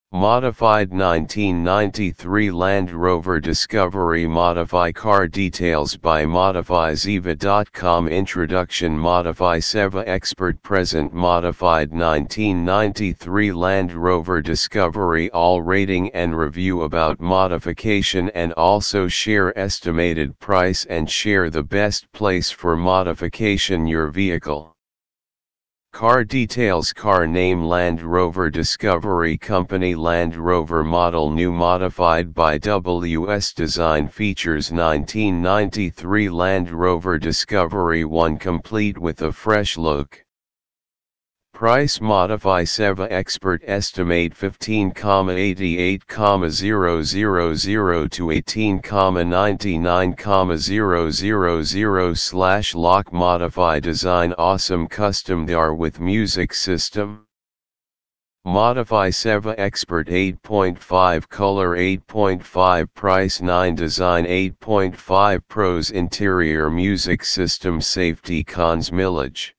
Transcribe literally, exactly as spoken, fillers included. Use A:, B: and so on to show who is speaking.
A: Modified nineteen ninety-three Land Rover Discovery. Modify car details by modify ziva dot com. Introduction. Modify Seva Expert. Present. Modified nineteen ninety-three Land Rover Discovery. All rating and review about modification, and also share estimated price and share the best place for modification your vehicle. Car details. Car name Land Rover Discovery. Company Land Rover. Model new. Modified by W S Design. Features nineteen ninety-three Land Rover Discovery one, complete with a fresh look. Price. Modify Seva Expert estimate fifteen thousand eighty-eight thousand to eighteen thousand ninety-nine thousand slash lock. Modify Design Awesome Custom car with music system. Modify Seva Expert eight point five Color eight point five Price nine Design eight point five Pros Interior Music System Safety Cons Mileage